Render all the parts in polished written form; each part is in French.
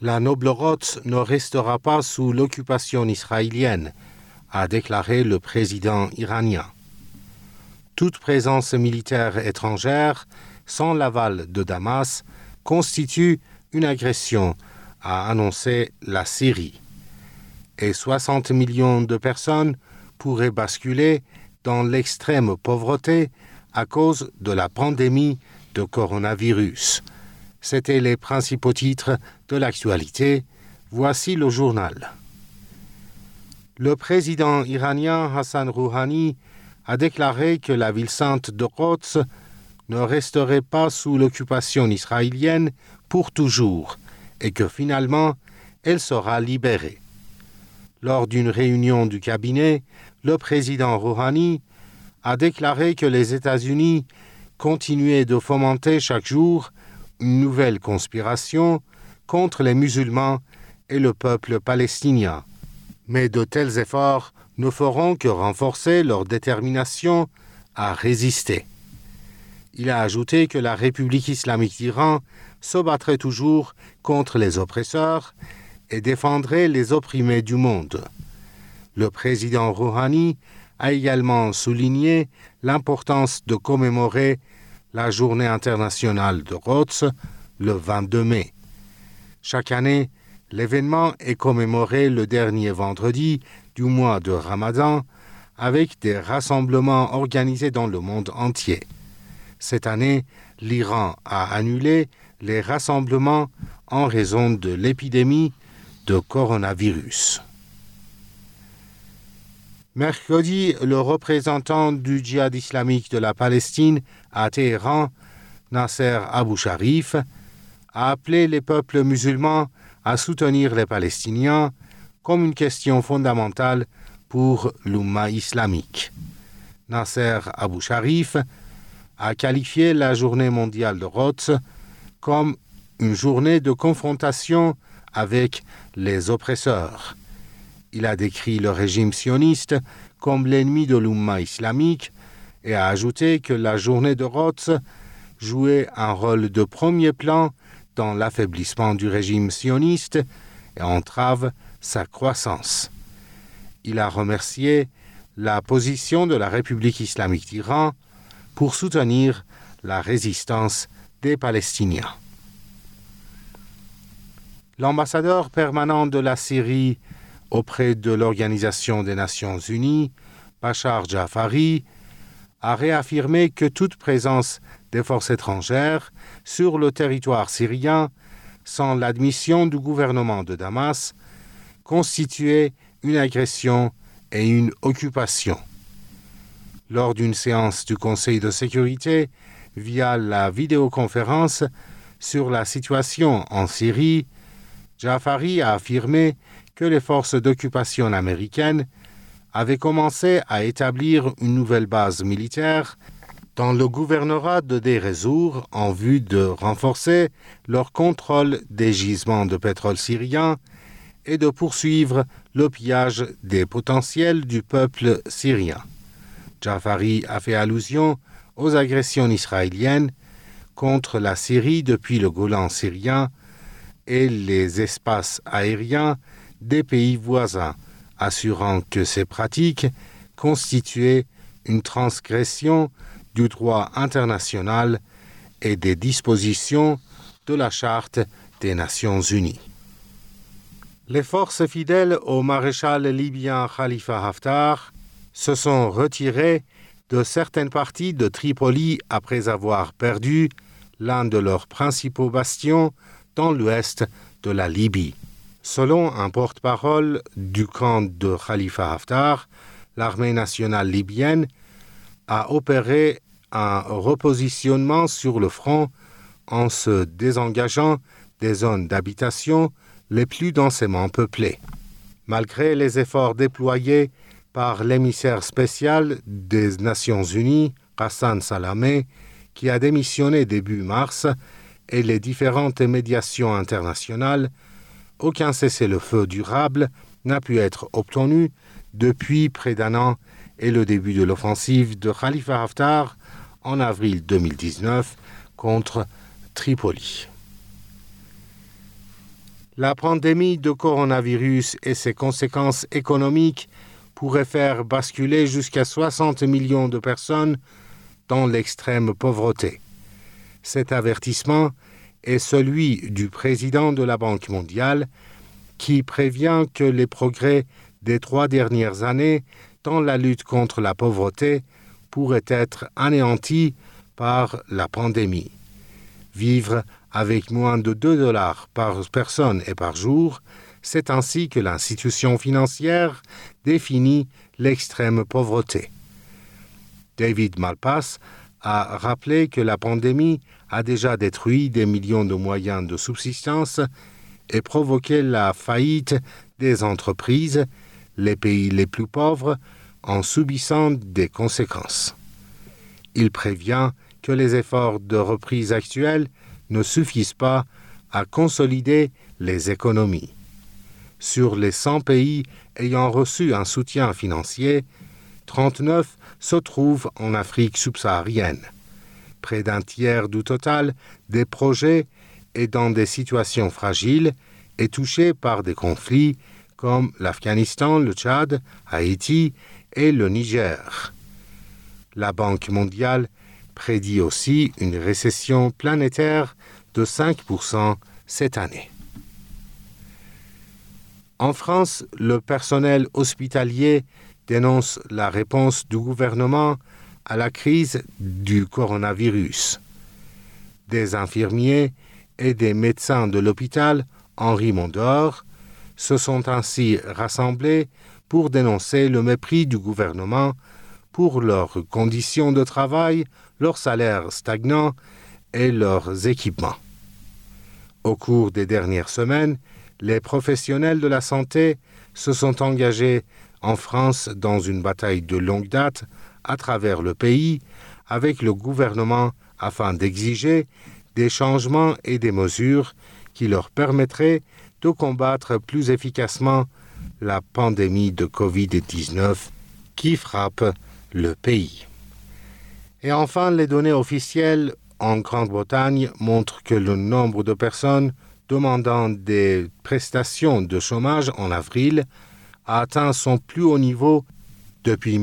La noble Rhodes ne restera pas sous l'occupation israélienne, a déclaré le président iranien. Toute présence militaire étrangère, sans l'aval de Damas, constitue une agression, a annoncé la Syrie. Et 60 millions de personnes pourraient basculer dans l'extrême pauvreté à cause de la pandémie de coronavirus. C'étaient les principaux titres de l'actualité. Voici le journal. Le président iranien Hassan Rouhani a déclaré que la ville sainte de Quds ne resterait pas sous l'occupation israélienne pour toujours et que finalement elle sera libérée. Lors d'une réunion du cabinet, le président Rouhani a déclaré que les États-Unis continuaient de fomenter chaque jour une nouvelle conspiration contre les musulmans et le peuple palestinien. Mais de tels efforts ne feront que renforcer leur détermination à résister. Il a ajouté que la République islamique d'Iran se battrait toujours contre les oppresseurs et défendrait les opprimés du monde. Le président Rouhani a également souligné l'importance de commémorer la Journée internationale de Quds le 22 mai. Chaque année, l'événement est commémoré le dernier vendredi du mois de Ramadan avec des rassemblements organisés dans le monde entier. Cette année, l'Iran a annulé les rassemblements en raison de l'épidémie de coronavirus. Mercredi, le représentant du djihad islamique de la Palestine à Téhéran, Nasser Abu Sharif, a appelé les peuples musulmans à soutenir les Palestiniens comme une question fondamentale pour l'Oumma islamique. Nasser Abu Sharif a qualifié la journée mondiale de Quds comme une journée de confrontation avec les oppresseurs. Il a décrit le régime sioniste comme l'ennemi de l'Oumma islamique et a ajouté que la journée de Quds jouait un rôle de premier plan dans l'affaiblissement du régime sioniste et entrave sa croissance. Il a remercié la position de la République islamique d'Iran pour soutenir la résistance des Palestiniens. L'ambassadeur permanent de la Syrie auprès de l'Organisation des Nations Unies, Bachar Jafari, a réaffirmé que toute présence des forces étrangères sur le territoire syrien, sans l'admission du gouvernement de Damas, constituait une agression et une occupation. Lors d'une séance du Conseil de sécurité, via la vidéoconférence sur la situation en Syrie, Jafari a affirmé que les forces d'occupation américaines avaient commencé à établir une nouvelle base militaire dans le gouvernorat de Deir ez-Zor en vue de renforcer leur contrôle des gisements de pétrole syriens et de poursuivre le pillage des potentiels du peuple syrien. Jafari a fait allusion aux agressions israéliennes contre la Syrie depuis le Golan syrien et les espaces aériens des pays voisins, assurant que ces pratiques constituaient une transgression du droit international et des dispositions de la Charte des Nations Unies. Les forces fidèles au maréchal libyen Khalifa Haftar se sont retirées de certaines parties de Tripoli après avoir perdu l'un de leurs principaux bastions dans l'ouest de la Libye. Selon un porte-parole du camp de Khalifa Haftar, l'armée nationale libyenne a opéré un repositionnement sur le front en se désengageant des zones d'habitation les plus densément peuplées. Malgré les efforts déployés par l'émissaire spécial des Nations Unies, Ghassan Salamé, qui a démissionné début mars, et les différentes médiations internationales, aucun cessez-le-feu durable n'a pu être obtenu depuis près d'un an et le début de l'offensive de Khalifa Haftar en avril 2019 contre Tripoli. La pandémie de coronavirus et ses conséquences économiques pourraient faire basculer jusqu'à 60 millions de personnes dans l'extrême pauvreté. Cet avertissement est celui du président de la Banque mondiale qui prévient que les progrès des 3 dernières années dans la lutte contre la pauvreté pourraient être anéantis par la pandémie. Vivre avec moins de $2 par personne et par jour, c'est ainsi que l'institution financière définit l'extrême pauvreté. David Malpass a rappelé que la pandémie a déjà détruit des millions de moyens de subsistance et provoqué la faillite des entreprises, les pays les plus pauvres, en subissant des conséquences. Il prévient que les efforts de reprise actuels ne suffisent pas à consolider les économies. Sur les 100 pays ayant reçu un soutien financier, 39 se trouvent en Afrique subsaharienne. Près d'un tiers du total des projets est dans des situations fragiles et touchés par des conflits comme l'Afghanistan, le Tchad, Haïti et le Niger. La Banque mondiale prédit aussi une récession planétaire de 5% cette année. En France, le personnel hospitalier dénonce la réponse du gouvernement à la crise du coronavirus. Des infirmiers et des médecins de l'hôpital Henri Mondor se sont ainsi rassemblés pour dénoncer le mépris du gouvernement pour leurs conditions de travail, leurs salaires stagnants et leurs équipements. Au cours des dernières semaines, les professionnels de la santé se sont engagés en France dans une bataille de longue date à travers le pays avec le gouvernement afin d'exiger des changements et des mesures qui leur permettraient de combattre plus efficacement la pandémie de Covid-19 qui frappe le pays. Et enfin, les données officielles en Grande-Bretagne montrent que le nombre de personnes demandant des prestations de chômage en avril a atteint son plus haut niveau depuis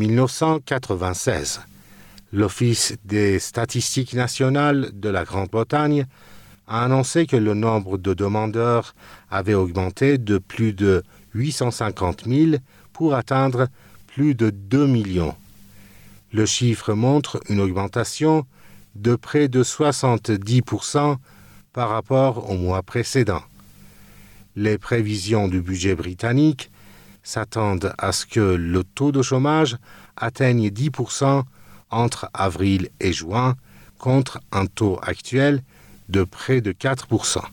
1996. L'Office des statistiques nationales de la Grande-Bretagne a annoncé que le nombre de demandeurs avait augmenté de plus de 850 000 pour atteindre plus de 2 millions. Le chiffre montre une augmentation de près de 70% par rapport au mois précédent. Les prévisions du budget britannique s'attendent à ce que le taux de chômage atteigne 10% entre avril et juin, contre un taux actuel de près de 4%.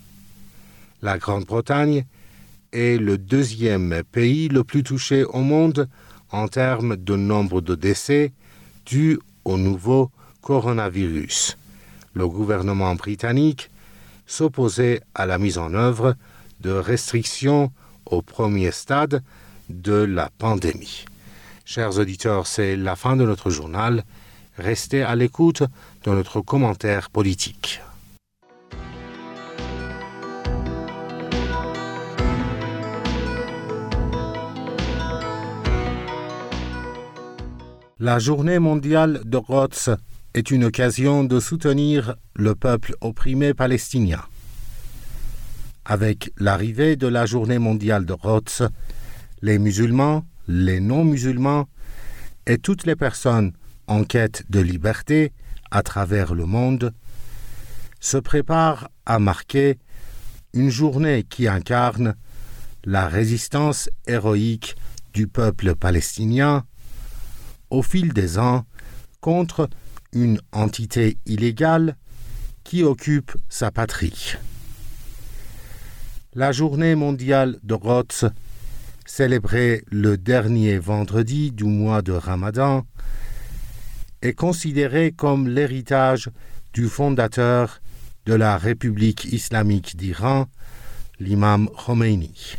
La Grande-Bretagne est le deuxième pays le plus touché au monde en termes de nombre de décès dus au nouveau coronavirus. Le gouvernement britannique s'opposait à la mise en œuvre de restrictions au premier stade de la pandémie. Chers auditeurs, c'est la fin de notre journal. Restez à l'écoute de notre commentaire politique. La Journée mondiale de Rhodes est une occasion de soutenir le peuple opprimé palestinien. Avec l'arrivée de la Journée mondiale de Rhodes, les musulmans, les non-musulmans et toutes les personnes en quête de liberté à travers le monde se préparent à marquer une journée qui incarne la résistance héroïque du peuple palestinien au fil des ans contre une entité illégale qui occupe sa patrie. La Journée mondiale de Rhodes, célébrée le dernier vendredi du mois de Ramadan, est considérée comme l'héritage du fondateur de la République islamique d'Iran, l'imam Khomeini.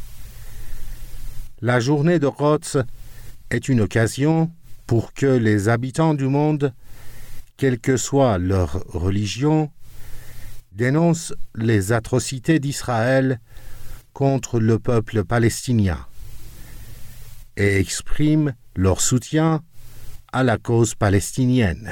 La Journée de Rhodes est une occasion pour que les habitants du monde, quelle que soit leur religion, dénoncent les atrocités d'Israël contre le peuple palestinien et expriment leur soutien à la cause palestinienne.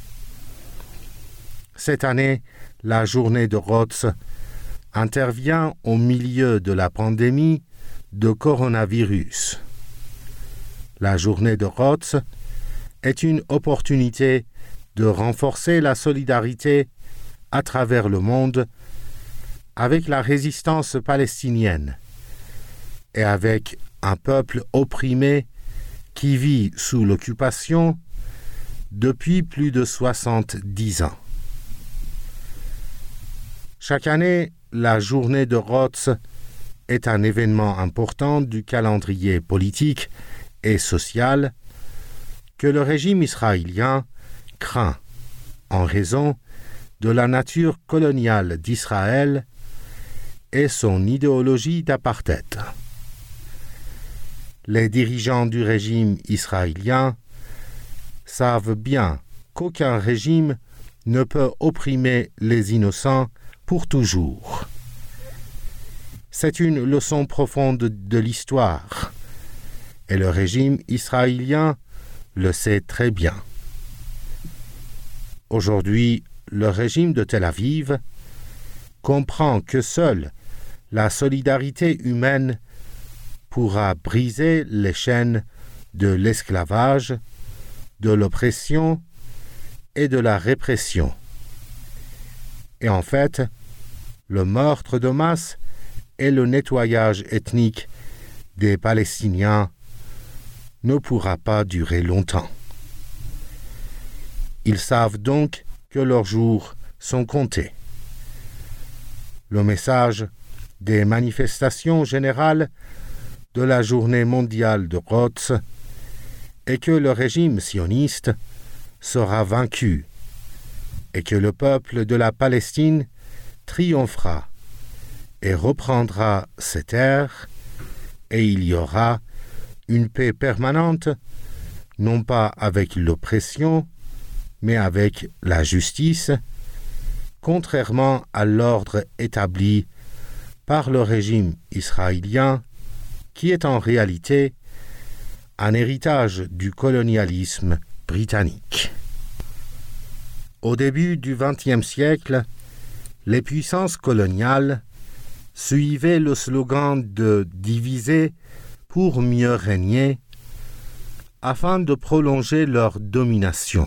Cette année, la journée de Rhodes intervient au milieu de la pandémie de coronavirus. La journée de Rhodes est une opportunité de renforcer la solidarité à travers le monde avec la résistance palestinienne et avec un peuple opprimé qui vit sous l'occupation depuis plus de 70 ans. Chaque année, la journée de Rhodes est un événement important du calendrier politique et social que le régime israélien craint en raison de la nature coloniale d'Israël et son idéologie d'apartheid. Les dirigeants du régime israélien savent bien qu'aucun régime ne peut opprimer les innocents pour toujours. C'est une leçon profonde de l'histoire, et le régime israélien le sait très bien. Aujourd'hui, le régime de Tel Aviv comprend que seule la solidarité humaine pourra briser les chaînes de l'esclavage, de l'oppression et de la répression. Et en fait, le meurtre de masse et le nettoyage ethnique des Palestiniens ne pourra pas durer longtemps. Ils savent donc que leurs jours sont comptés. Le message des manifestations générales de la journée mondiale de Rhodes est que le régime sioniste sera vaincu et que le peuple de la Palestine triomphera et reprendra ses terres, et il y aura une paix permanente, non pas avec l'oppression, mais avec la justice, contrairement à l'ordre établi par le régime israélien, qui est en réalité un héritage du colonialisme britannique. Au début du XXe siècle, les puissances coloniales suivaient le slogan de « diviser pour mieux régner » afin de prolonger leur domination.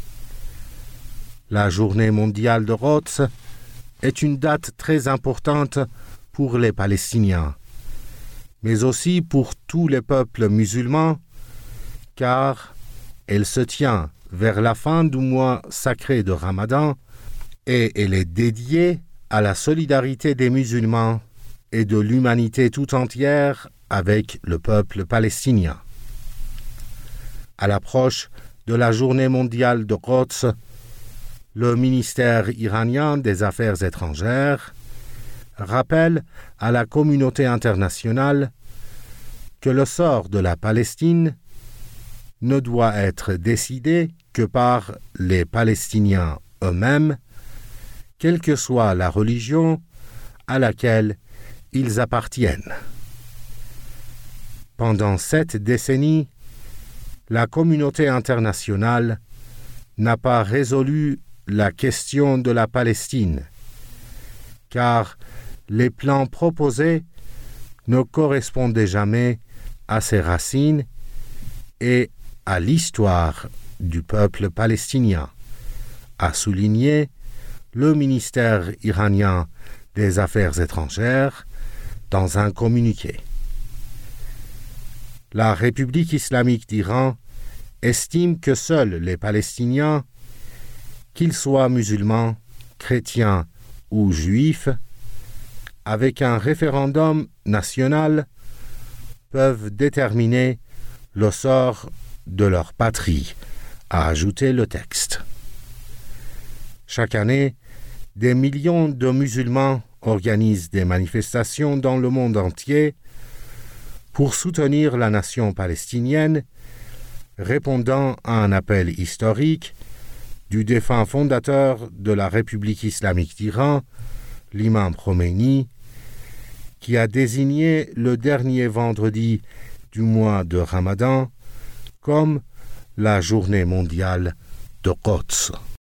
La journée mondiale de Rhodes est une date très importante pour les Palestiniens, mais aussi pour tous les peuples musulmans, car elle se tient vers la fin du mois sacré de Ramadan et elle est dédiée à la solidarité des musulmans et de l'humanité tout entière avec le peuple palestinien. À l'approche de la journée mondiale de Rhodes, le ministère iranien des Affaires étrangères rappelle à la communauté internationale que le sort de la Palestine ne doit être décidé que par les Palestiniens eux-mêmes, quelle que soit la religion à laquelle ils appartiennent. Pendant 7 décennies, la communauté internationale n'a pas résolu la question de la Palestine, car les plans proposés ne correspondaient jamais à ses racines et à l'histoire du peuple palestinien, a souligné le ministère iranien des Affaires étrangères dans un communiqué. La République islamique d'Iran estime que seuls les Palestiniens, qu'ils soient musulmans, chrétiens ou juifs, avec un référendum national, peuvent déterminer le sort de leur patrie, a ajouté le texte. Chaque année, des millions de musulmans organisent des manifestations dans le monde entier pour soutenir la nation palestinienne, répondant à un appel historique du défunt fondateur de la République islamique d'Iran, l'imam Khomeini, qui a désigné le dernier vendredi du mois de Ramadan comme la journée mondiale de Quds.